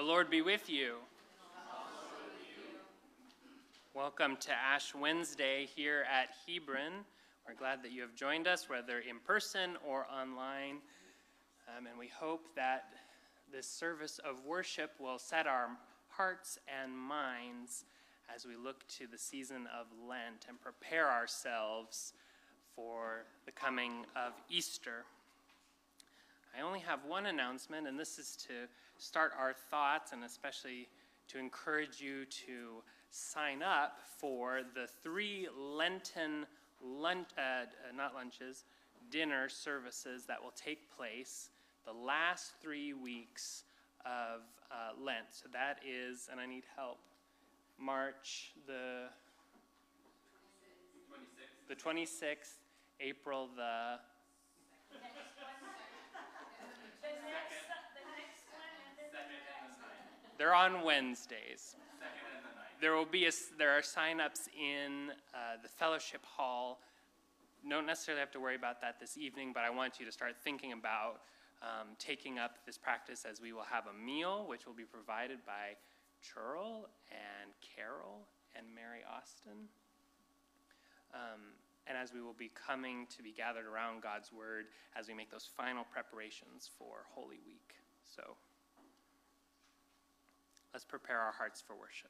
Lord be with you. Welcome to Ash Wednesday here at Hebron. We're glad that you have joined us, whether in person or online. And we hope that this service of worship will set our hearts and minds as we look to the season of Lent and prepare ourselves for the coming of Easter. I only have one announcement, and this is to start our thoughts and especially to encourage you to sign up for the 3 Lenten dinner services that will take place the last 3 weeks of Lent. So that is, and I need help, March the 26th, April the... They're on Wednesdays. There are sign-ups in the fellowship hall. You don't necessarily have to worry about that this evening, but I want you to start thinking about taking up this practice, as we will have a meal, which will be provided by Churl and Carol and Mary Austin. And as we will be coming to be gathered around God's Word as we make those final preparations for Holy Week. So let's prepare our hearts for worship.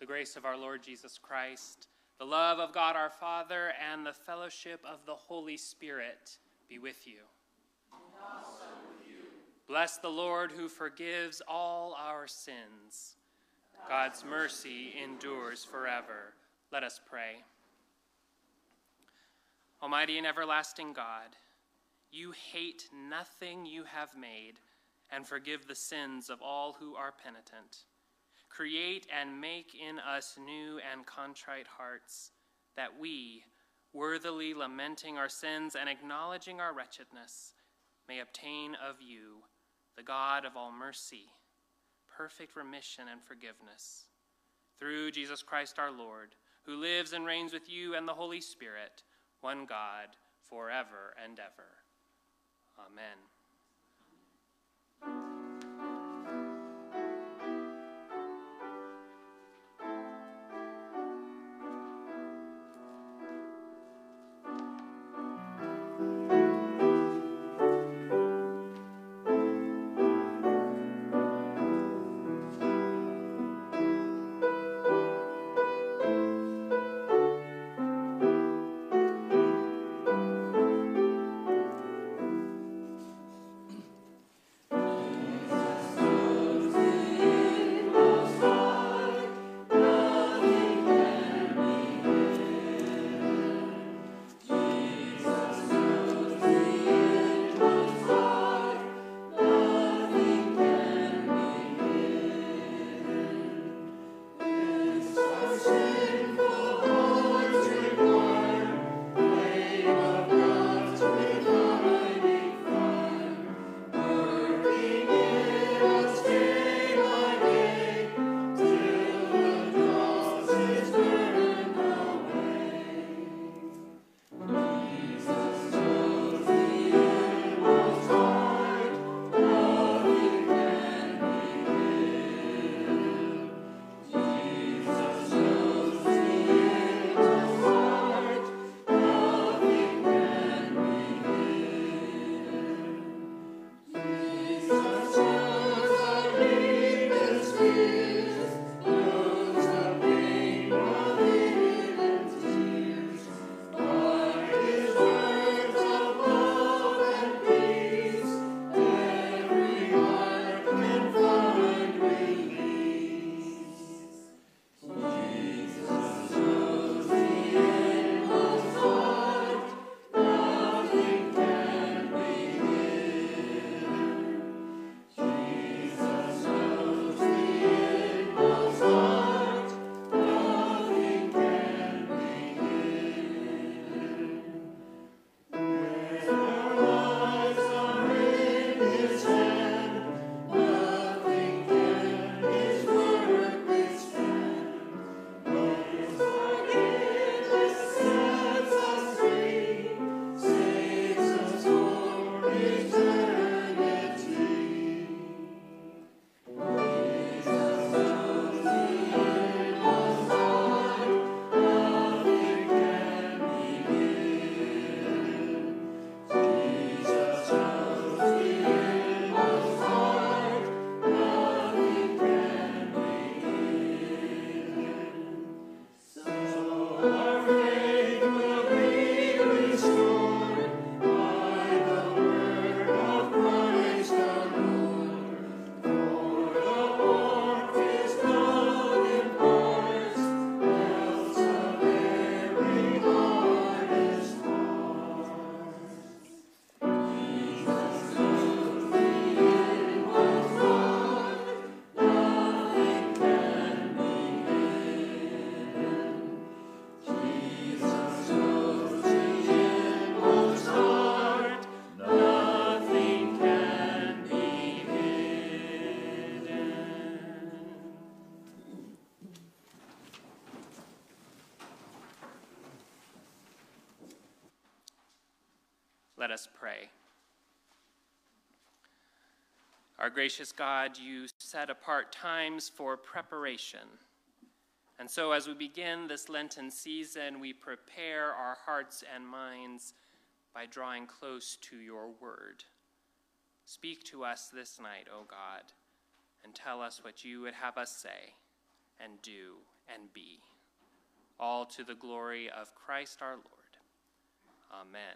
the grace of our Lord Jesus Christ, the love of God our Father, and the fellowship of the Holy Spirit be with you. And also with you. Bless the Lord who forgives all our sins. God's mercy endures forever. Let us pray. Almighty and everlasting God, you hate nothing you have made and forgive the sins of all who are penitent. Create and make in us new and contrite hearts, that we, worthily lamenting our sins and acknowledging our wretchedness, may obtain of you, the God of all mercy, perfect remission and forgiveness. Through Jesus Christ our Lord, who lives and reigns with you and the Holy Spirit, one God, forever and ever. Amen. Let us pray. Our gracious God, you set apart times for preparation. And so as we begin this Lenten season, we prepare our hearts and minds by drawing close to your word. Speak to us this night, O God, and tell us what you would have us say and do and be, all to the glory of Christ our Lord. Amen.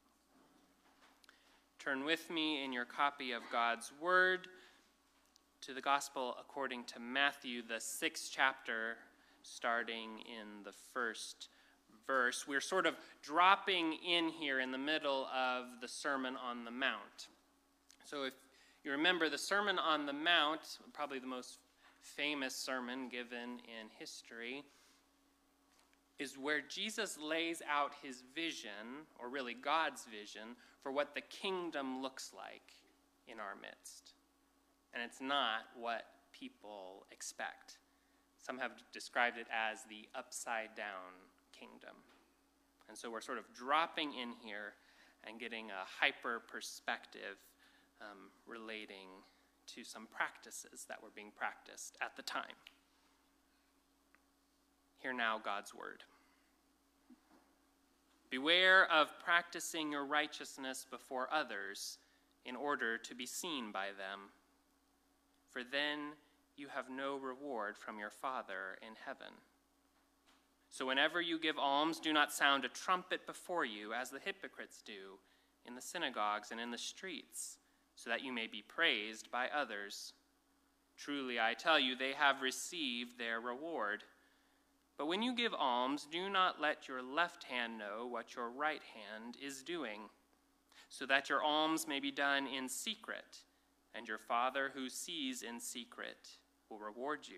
Turn with me in your copy of God's Word to the Gospel according to Matthew, the 6th chapter, starting in the first verse. We're sort of dropping in here in the middle of the Sermon on the Mount. So if you remember, the Sermon on the Mount, probably the most famous sermon given in history, is where Jesus lays out his vision, or really God's vision, for what the kingdom looks like in our midst. And it's not what people expect. Some have described it as the upside-down kingdom. And so we're sort of dropping in here and getting a hyper perspective relating to some practices that were being practiced at the time. Hear now God's word. Beware of practicing your righteousness before others in order to be seen by them, for then you have no reward from your Father in heaven. So whenever you give alms, do not sound a trumpet before you, as the hypocrites do in the synagogues and in the streets, so that you may be praised by others. Truly, I tell you, they have received their reward. But when you give alms, do not let your left hand know what your right hand is doing, so that your alms may be done in secret, and your Father who sees in secret will reward you.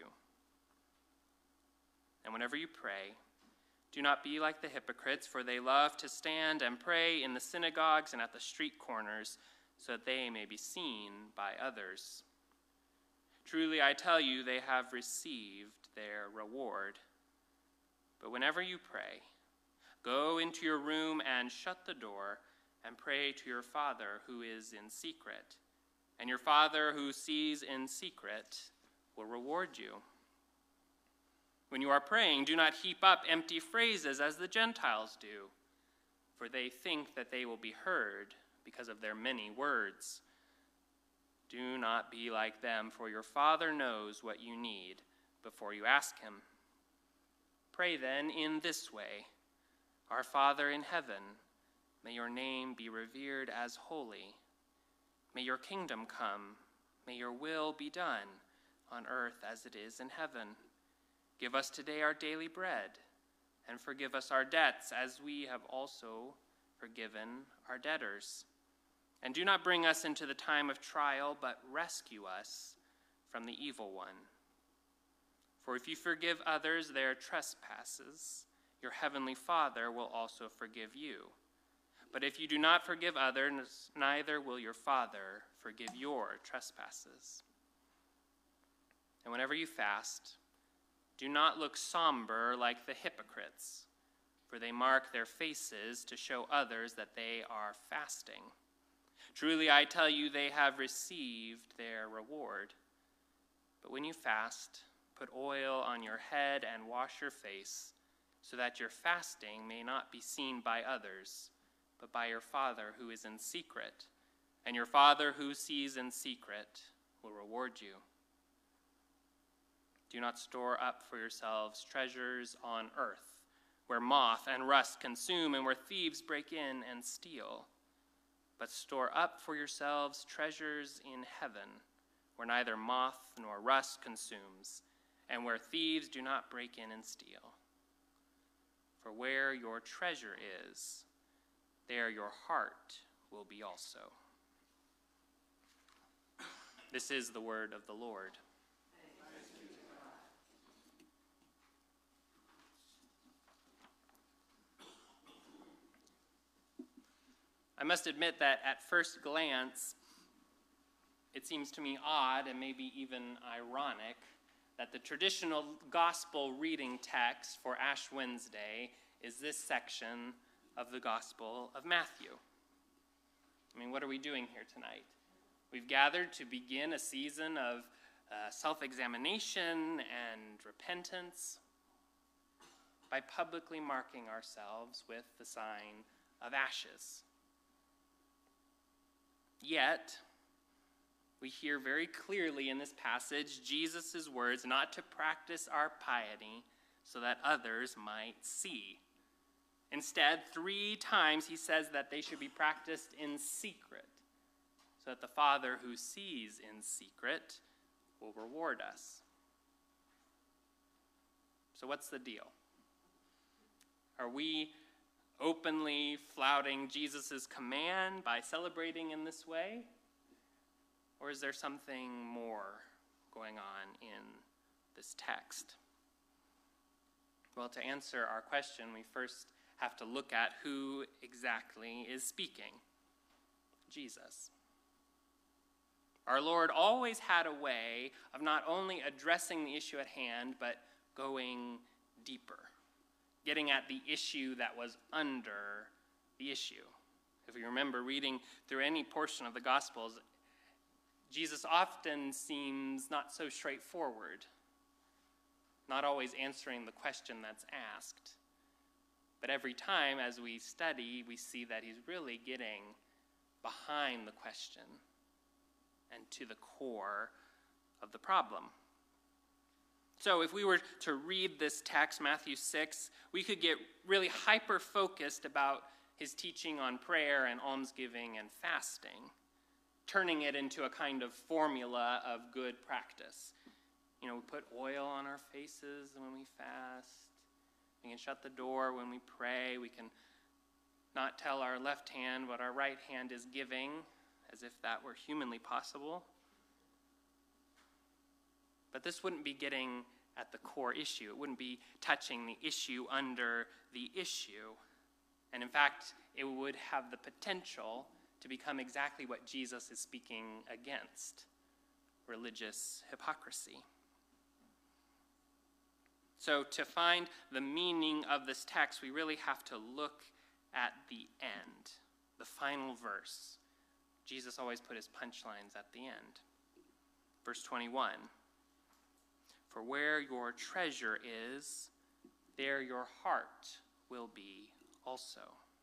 And whenever you pray, do not be like the hypocrites, for they love to stand and pray in the synagogues and at the street corners, so that they may be seen by others. Truly, I tell you, they have received their reward. But whenever you pray, go into your room and shut the door and pray to your Father who is in secret. And your Father who sees in secret will reward you. When you are praying, do not heap up empty phrases as the Gentiles do, for they think that they will be heard because of their many words. Do not be like them, for your Father knows what you need before you ask him. Pray then in this way: Our Father in heaven, may your name be revered as holy. May your kingdom come. May your will be done on earth as it is in heaven. Give us today our daily bread, and forgive us our debts as we have also forgiven our debtors. And do not bring us into the time of trial, but rescue us from the evil one. For if you forgive others their trespasses, your heavenly Father will also forgive you. But if you do not forgive others, neither will your Father forgive your trespasses. And whenever you fast, do not look somber like the hypocrites, for they mark their faces to show others that they are fasting. Truly, I tell you, they have received their reward. But when you fast, put oil on your head and wash your face, so that your fasting may not be seen by others, but by your Father who is in secret. And your Father who sees in secret will reward you. Do not store up for yourselves treasures on earth, where moth and rust consume and where thieves break in and steal. But store up for yourselves treasures in heaven, where neither moth nor rust consumes, and where thieves do not break in and steal. For where your treasure is, there your heart will be also. This is the word of the Lord. I must admit that at first glance, it seems to me odd and maybe even ironic that the traditional gospel reading text for Ash Wednesday is this section of the Gospel of Matthew. I mean, what are we doing here tonight? We've gathered to begin a season of self-examination and repentance by publicly marking ourselves with the sign of ashes. Yet, we hear very clearly in this passage Jesus' words not to practice our piety so that others might see. Instead, 3 times he says that they should be practiced in secret, so that the Father who sees in secret will reward us. So what's the deal? Are we openly flouting Jesus' command by celebrating in this way? Or is there something more going on in this text? Well, to answer our question, we first have to look at who exactly is speaking. Jesus. Our Lord always had a way of not only addressing the issue at hand, but going deeper, getting at the issue that was under the issue. If we remember reading through any portion of the Gospels, Jesus often seems not so straightforward, not always answering the question that's asked. But every time as we study, we see that he's really getting behind the question and to the core of the problem. So if we were to read this text, Matthew 6, we could get really hyper-focused about his teaching on prayer and almsgiving and fasting, turning it into a kind of formula of good practice. You know, we put oil on our faces when we fast. We can shut the door when we pray. We can not tell our left hand what our right hand is giving, as if that were humanly possible. But this wouldn't be getting at the core issue. It wouldn't be touching the issue under the issue. And in fact, it would have the potential to become exactly what Jesus is speaking against: religious hypocrisy. So to find the meaning of this text, we really have to look at the end, the final verse. Jesus always put his punchlines at the end. Verse 21. For where your treasure is, there your heart will be also.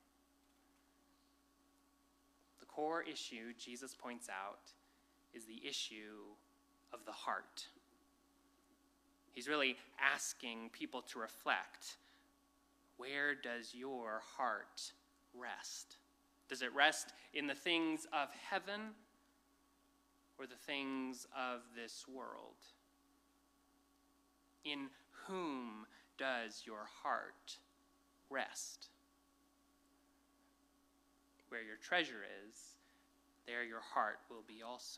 The core issue, Jesus points out, is the issue of the heart. He's really asking people to reflect, where does your heart rest? Does it rest in the things of heaven or the things of this world? In whom does your heart rest? Where your treasure is, there your heart will be also.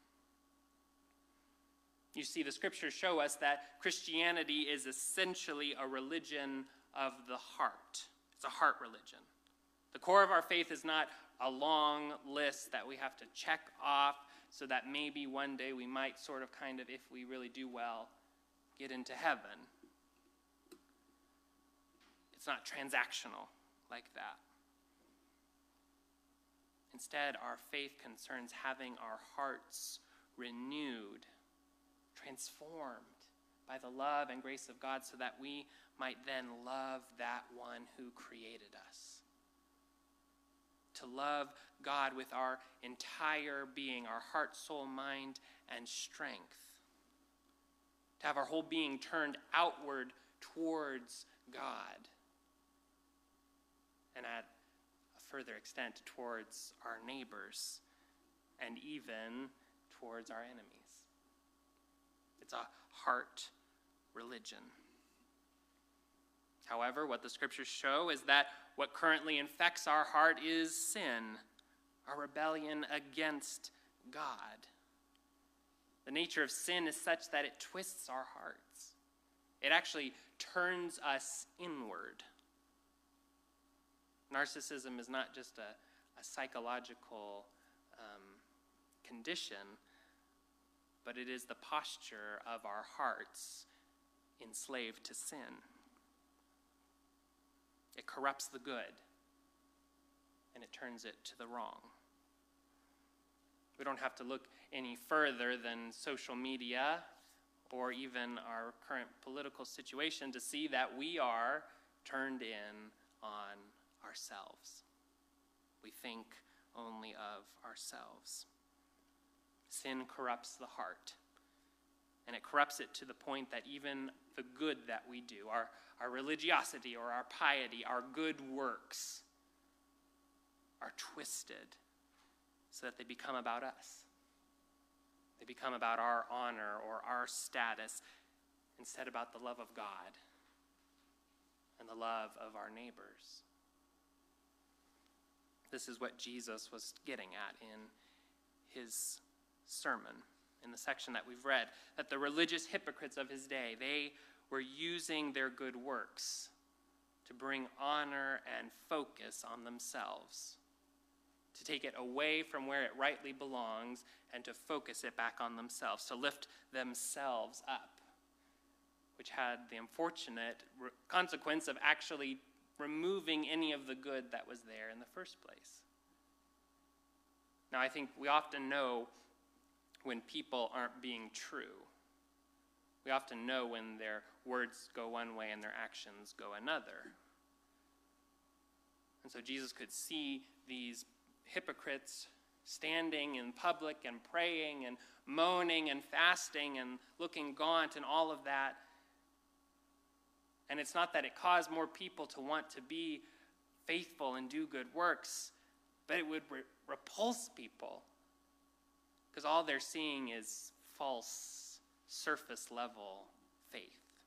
You see, the scriptures show us that Christianity is essentially a religion of the heart. It's a heart religion. The core of our faith is not a long list that we have to check off so that maybe one day we might sort of if we really do well, get into heaven. It's not transactional like that. Instead, our faith concerns having our hearts renewed, transformed by the love and grace of God so that we might then love that one who created us. To love God with our entire being, our heart, soul, mind, and strength. To have our whole being turned outward towards God. And at a further extent towards our neighbors and even towards our enemies. It's a heart religion. However, what the scriptures show is that what currently infects our heart is sin, our rebellion against God. The nature of sin is such that it twists our hearts. It actually turns us inward. Narcissism is not just a psychological condition, but it is the posture of our hearts enslaved to sin. It corrupts the good, and it turns it to the wrong. We don't have to look any further than social media or even our current political situation to see that we are turned in on ourselves. We think only of ourselves. Sin corrupts the heart. And it corrupts it to the point that even the good that we do, our religiosity or our piety, our good works, are twisted so that they become about us. They become about our honor or our status instead about the love of God and the love of our neighbors. This is what Jesus was getting at in his sermon, in the section that we've read, that the religious hypocrites of his day, they were using their good works to bring honor and focus on themselves, to take it away from where it rightly belongs and to focus it back on themselves, to lift themselves up, which had the unfortunate consequence of actually removing any of the good that was there in the first place. Now, I think we often know when people aren't being true. We often know when their words go one way and their actions go another. And so Jesus could see these hypocrites standing in public and praying and moaning and fasting and looking gaunt and all of that. And it's not that it caused more people to want to be faithful and do good works, but it would repulse people, because all they're seeing is false, surface-level faith.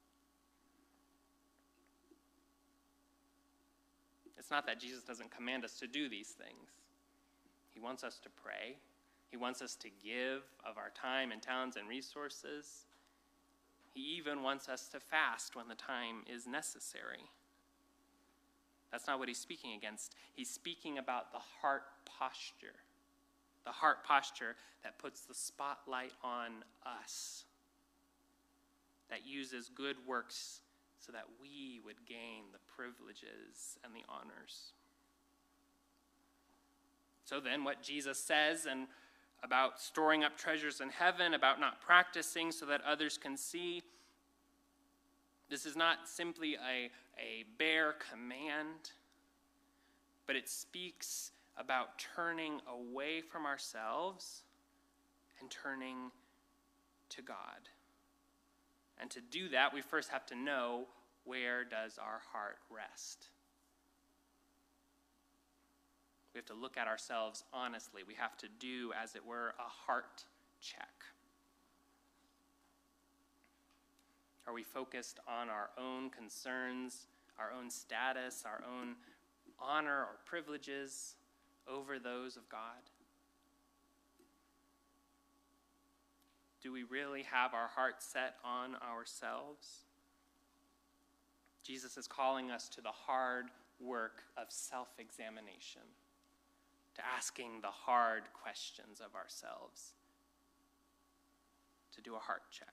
It's not that Jesus doesn't command us to do these things. He wants us to pray. He wants us to give of our time and talents and resources. He even wants us to fast when the time is necessary. That's not what he's speaking against. He's speaking about the heart posture. The heart posture that puts the spotlight on us, that uses good works so that we would gain the privileges and the honors. So then what Jesus says and about storing up treasures in heaven, about not practicing so that others can see, this is not simply a bare command, but it speaks about turning away from ourselves and turning to God. And to do that, we first have to know, where does our heart rest? We have to look at ourselves honestly. We have to do, as it were, a heart check. Are we focused on our own concerns, our own status, our own honor or privileges over those of God? Do we really have our heart set on ourselves? Jesus is calling us to the hard work of self-examination, to asking the hard questions of ourselves, to do a heart check.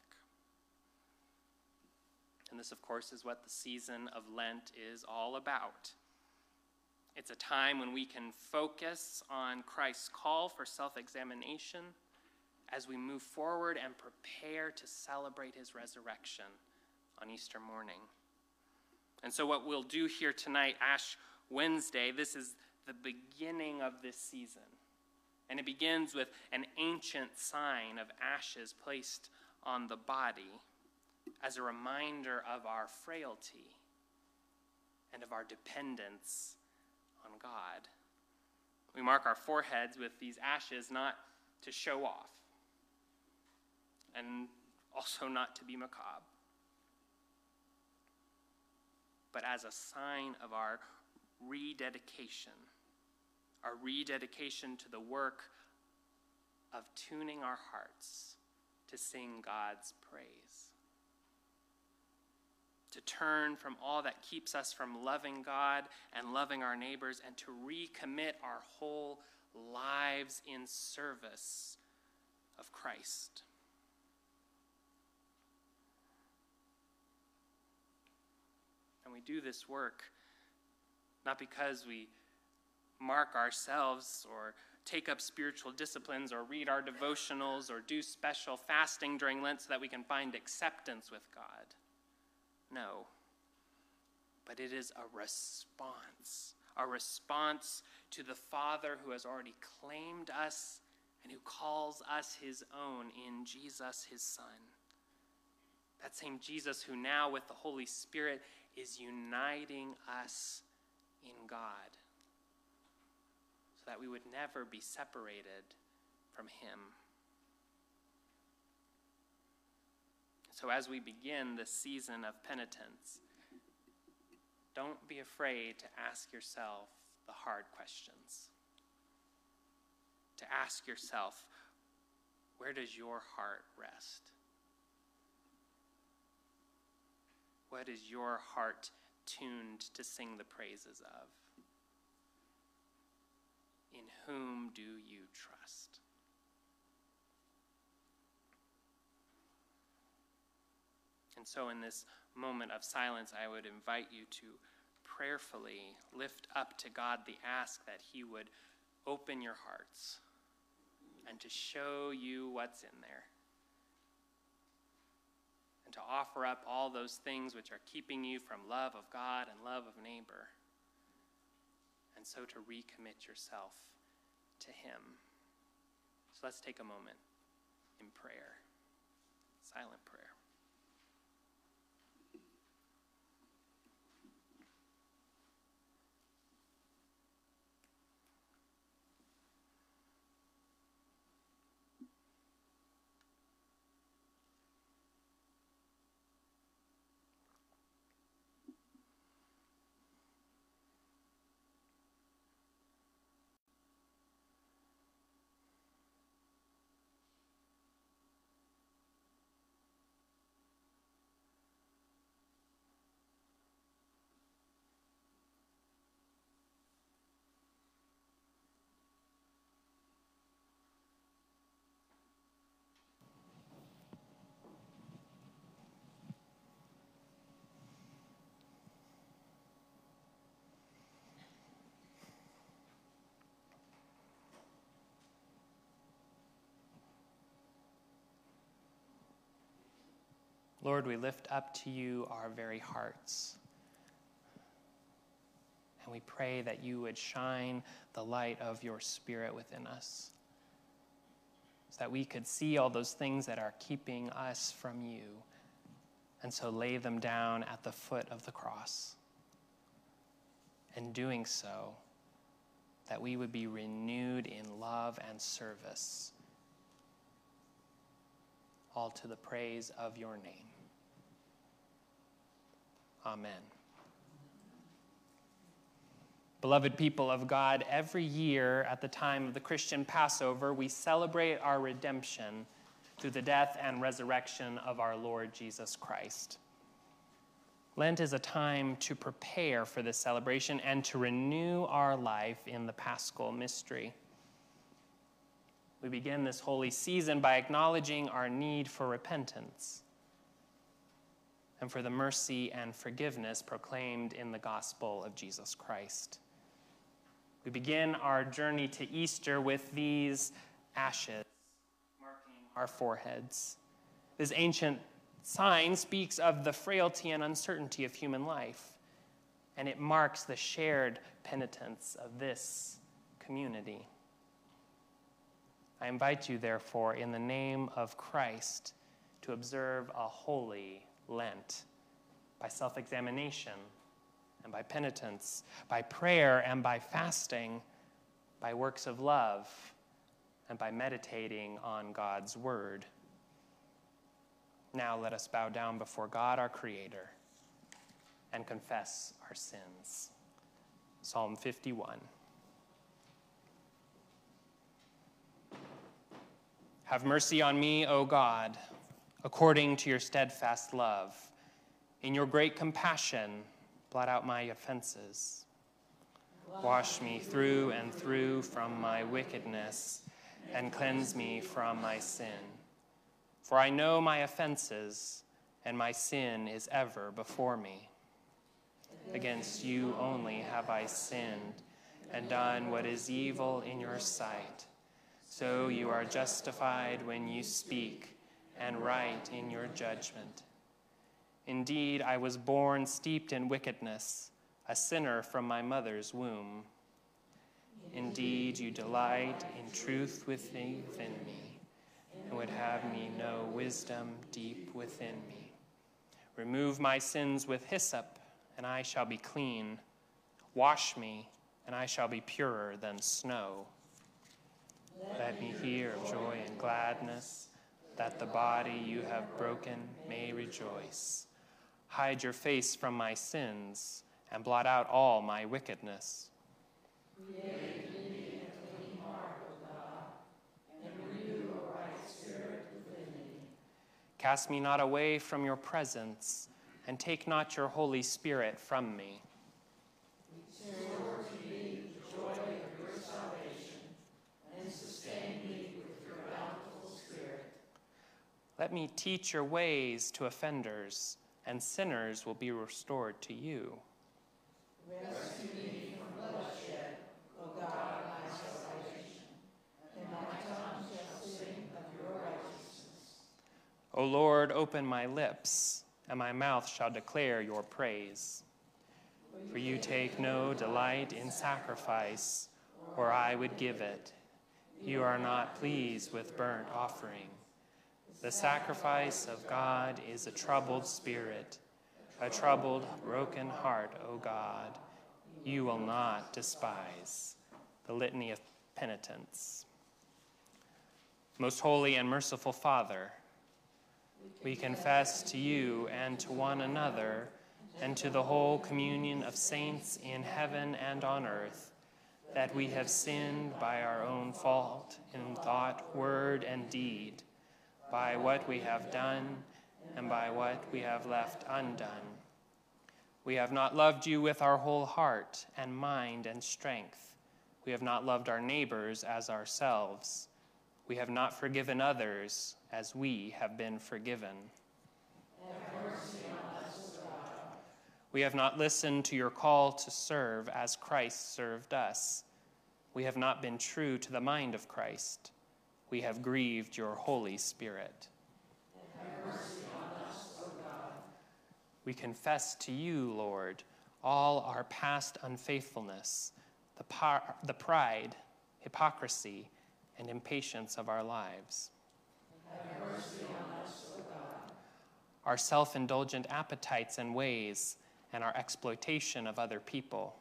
And this, of course, is what the season of Lent is all about. It's a time when we can focus on Christ's call for self-examination as we move forward and prepare to celebrate his resurrection on Easter morning. And so what we'll do here tonight, Ash Wednesday, this is the beginning of this season. And it begins with an ancient sign of ashes placed on the body as a reminder of our frailty and of our dependence on God. We mark our foreheads with these ashes not to show off and also not to be macabre, but as a sign of our rededication to the work of tuning our hearts to sing God's praise, to turn from all that keeps us from loving God and loving our neighbors, and to recommit our whole lives in service of Christ. And we do this work not because we mark ourselves or take up spiritual disciplines or read our devotionals or do special fasting during Lent so that we can find acceptance with God. No. But it is a response to the Father who has already claimed us and who calls us his own in Jesus, his Son. That same Jesus who now with the Holy Spirit is uniting us in God so that we would never be separated from him. So as we begin this season of penitence, don't be afraid to ask yourself the hard questions. To ask yourself, where does your heart rest? What is your heart tuned to sing the praises of? In whom do you trust? And so in this moment of silence, I would invite you to prayerfully lift up to God the ask that he would open your hearts and to show you what's in there. And to offer up all those things which are keeping you from love of God and love of neighbor. And so to recommit yourself to him. So let's take a moment in prayer, silent prayer. Lord, we lift up to you our very hearts. And we pray that you would shine the light of your Spirit within us, so that we could see all those things that are keeping us from you, and so lay them down at the foot of the cross. And doing so, that we would be renewed in love and service, all to the praise of your name. Amen. Beloved people of God, every year at the time of the Christian Passover, we celebrate our redemption through the death and resurrection of our Lord Jesus Christ. Lent is a time to prepare for this celebration and to renew our life in the Paschal mystery. We begin this holy season by acknowledging our need for repentance and for the mercy and forgiveness proclaimed in the gospel of Jesus Christ. We begin our journey to Easter with these ashes marking our foreheads. This ancient sign speaks of the frailty and uncertainty of human life, and it marks the shared penitence of this community. I invite you, therefore, in the name of Christ, to observe a holy Lent by self-examination and by penitence, by prayer and by fasting, by works of love and by meditating on God's word. Now let us bow down before God, our Creator, and confess our sins. Psalm 51. Have mercy on me, O God, according to your steadfast love. In your great compassion, blot out my offenses. Wash me through and through from my wickedness, and cleanse me from my sin. For I know my offenses, and my sin is ever before me. Against you only have I sinned, and done what is evil in your sight. So you are justified when you speak, and right in your judgment. Indeed, I was born steeped in wickedness, a sinner from my mother's womb. Indeed, you delight in truth within me, and would have me know wisdom deep within me. Remove my sins with hyssop, and I shall be clean. Wash me, and I shall be purer than snow. Let me hear of joy and gladness, that the body you have broken may rejoice. Hide your face from my sins, and blot out all my wickedness. Create in me a clean heart, O God, and renew a right spirit within me. Cast me not away from your presence, and take not your Holy Spirit from me. Restore to me the joy of your salvation, and sustain me with your bountiful Spirit. Let me teach your ways to offenders, and sinners will be restored to you. Rescue me from bloodshed, O God, my salvation, and my tongue shall sing of your righteousness. O Lord, open my lips, and my mouth shall declare your praise. For you take no delight in sacrifice, or I would give it. You are not pleased with burnt offering. The sacrifice of God is a troubled spirit, a troubled, broken heart, O God. You will not despise. The Litany of Penitence. Most holy and merciful Father, we confess to you and to one another and to the whole communion of saints in heaven and on earth that we have sinned by our own fault in thought, word, and deed, by what we have done and by what we have left undone. We have not loved you with our whole heart and mind and strength. We have not loved our neighbors as ourselves. We have not forgiven others as we have been forgiven. Have mercy on us, O God. We have not listened to your call to serve as Christ served us. We have not been true to the mind of Christ. We have grieved your Holy Spirit. Have mercy on us, O God. We confess to you, Lord, all our past unfaithfulness, the pride, hypocrisy, and impatience of our lives. Have mercy on us, O God. Our self-indulgent appetites and ways, and our exploitation of other people.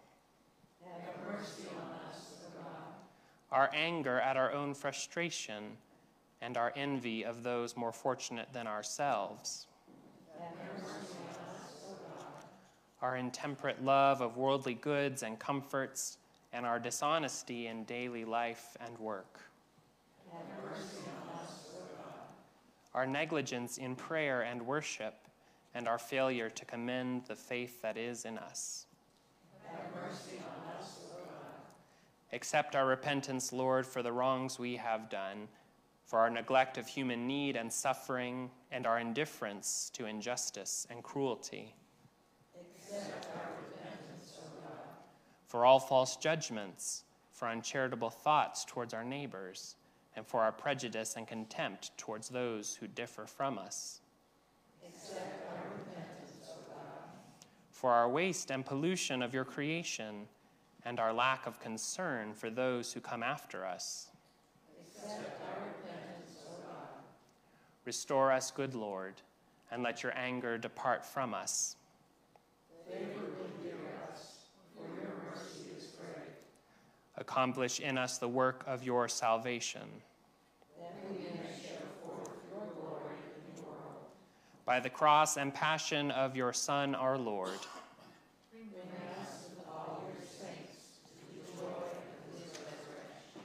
Have mercy on us, O God. Our anger at our own frustration, and our envy of those more fortunate than ourselves. Have mercy on us, O God. Our intemperate love of worldly goods and comforts, and our dishonesty in daily life and work. Have mercy on us, O God. Our negligence in prayer and worship, and our failure to commend the faith that is in us. Have mercy on us, O God. Accept our repentance, Lord, for the wrongs we have done, for our neglect of human need and suffering, and our indifference to injustice and cruelty. Accept our repentance, O God. For all false judgments, for uncharitable thoughts towards our neighbors, and for our prejudice and contempt towards those who differ from us. Accept our repentance, O God. For our waste and pollution of your creation, and our lack of concern for those who come after us. Accept our repentance, O God. Restore us, good Lord, and let your anger depart from us. Favorably hear us, for your mercy is great. Accomplish in us the work of your salvation. That we may show forth your glory in the world. By the cross and passion of your Son, our Lord. Bring us with all your saints to the joy of his resurrection.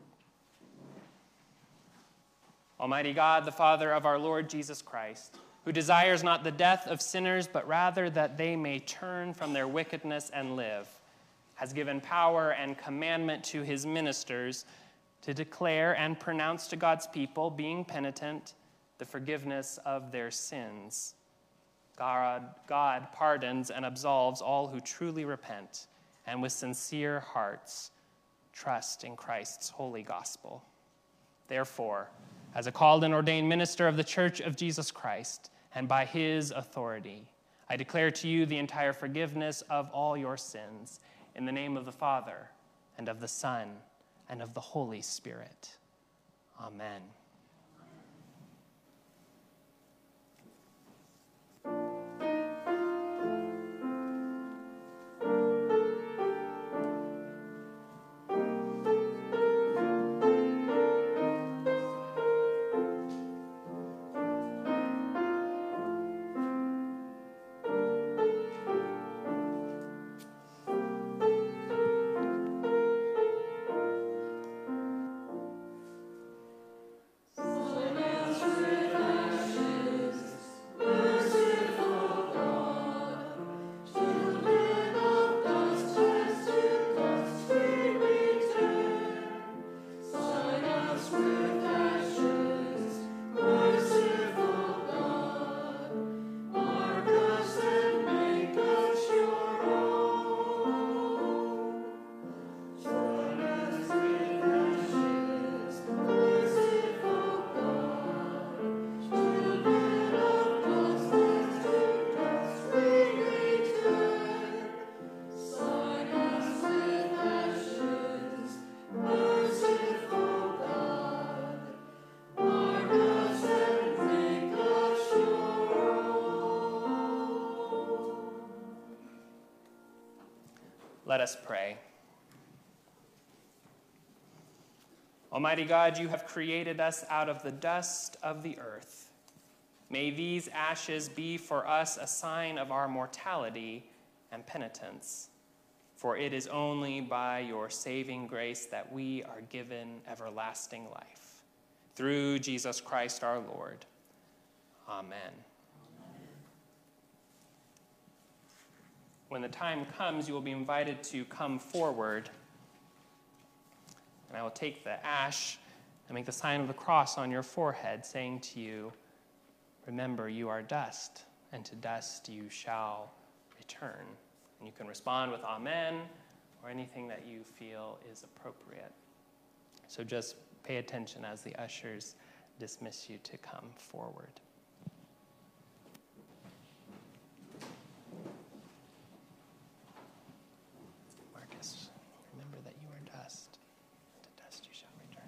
Almighty God, the Father of our Lord Jesus Christ, who desires not the death of sinners, but rather that they may turn from their wickedness and live, has given power and commandment to his ministers to declare and pronounce to God's people, being penitent, the forgiveness of their sins. God pardons and absolves all who truly repent and with sincere hearts trust in Christ's holy gospel. Therefore, as a called and ordained minister of the Church of Jesus Christ, and by his authority, I declare to you the entire forgiveness of all your sins, in the name of the Father, and of the Son, and of the Holy Spirit. Amen. Let us pray. Almighty God, you have created us out of the dust of the earth. May these ashes be for us a sign of our mortality and penitence. For it is only by your saving grace that we are given everlasting life. Through Jesus Christ our Lord. Amen. When the time comes, you will be invited to come forward. And I will take the ash and make the sign of the cross on your forehead, saying to you, remember, you are dust, and to dust you shall return. And you can respond with amen or anything that you feel is appropriate. So just pay attention as the ushers dismiss you to come forward. Marcus, remember that you are dust. To dust you shall return.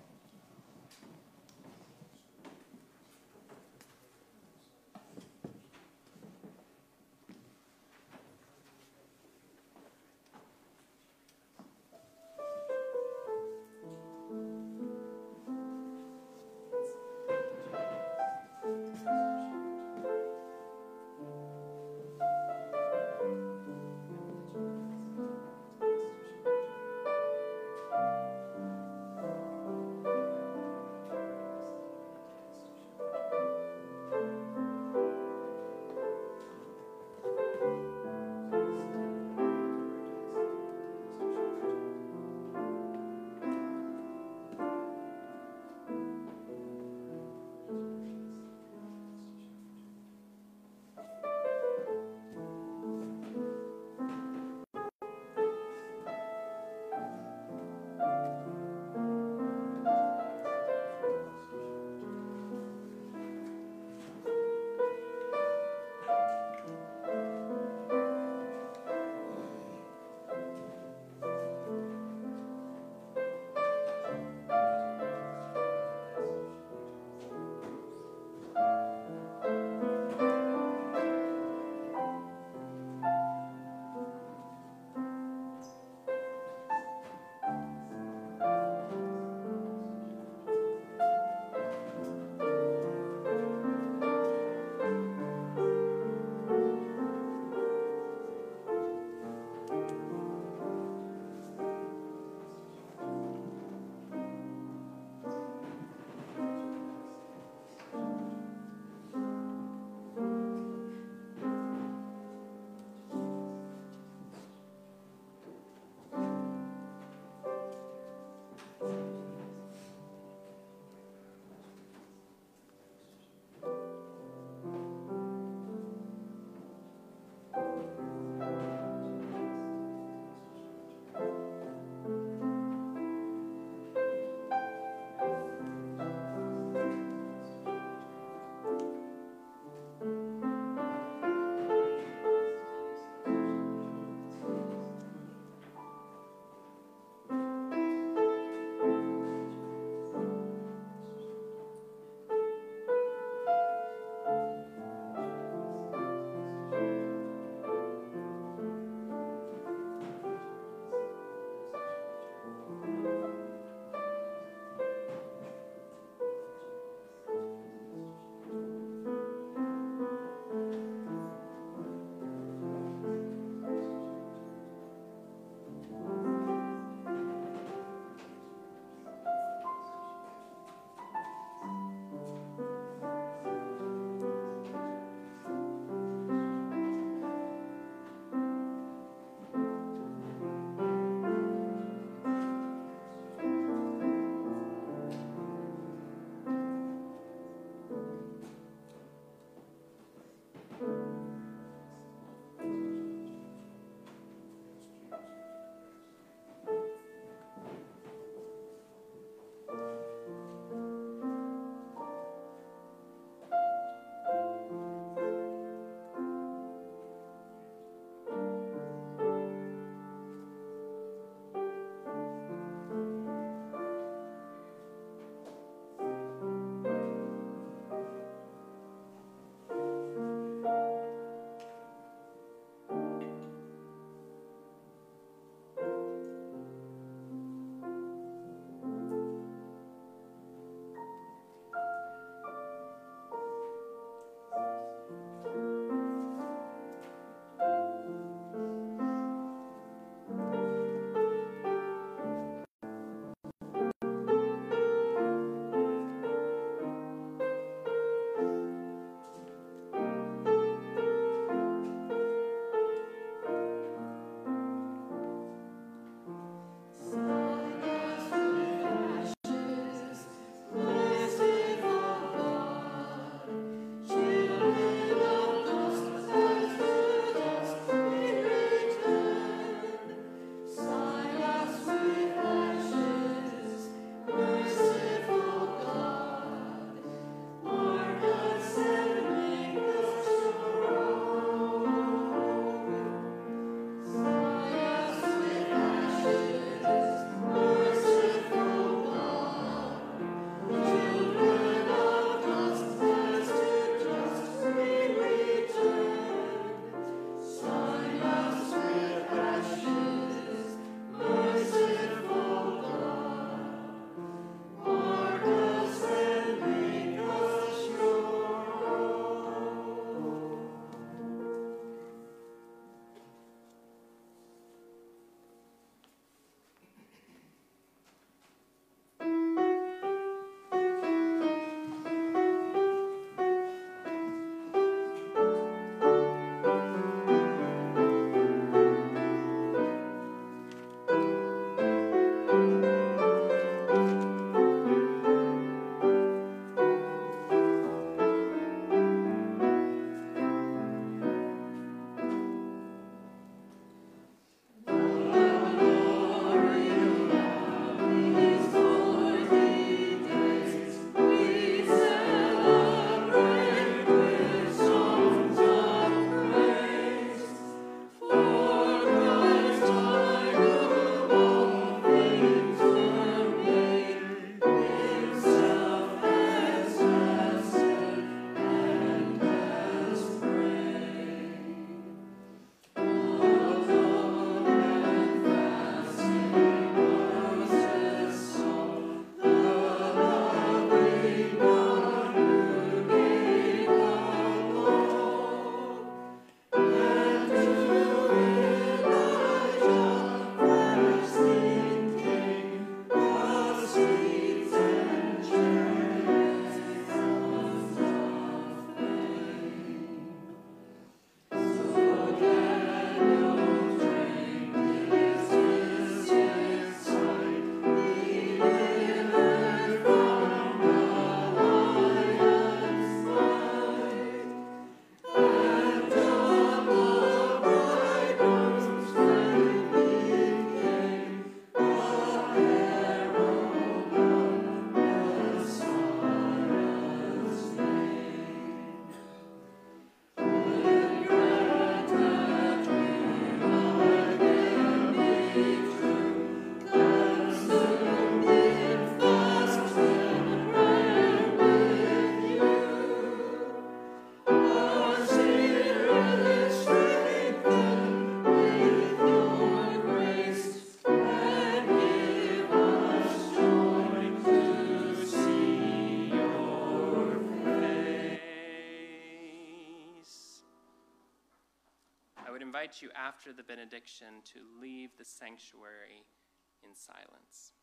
invite you after the benediction to leave the sanctuary in silence.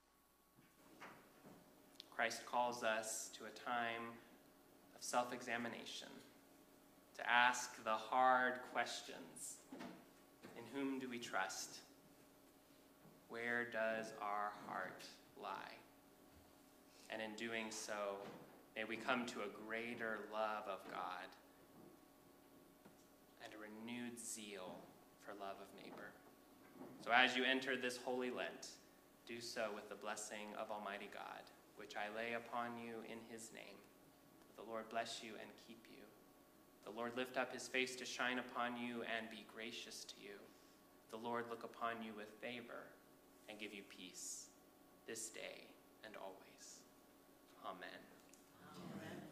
Christ calls us to a time of self-examination, to ask the hard questions. In whom do we trust? Where does our heart lie? And in doing so, may we come to a greater love of God and a renewed zeal for love of neighbor. So as you enter this Holy Lent, do so with the blessing of Almighty God, which I lay upon you in his name. The Lord bless you and keep you. The Lord lift up his face to shine upon you and be gracious to you. The Lord look upon you with favor and give you peace this day and always. Amen. Amen.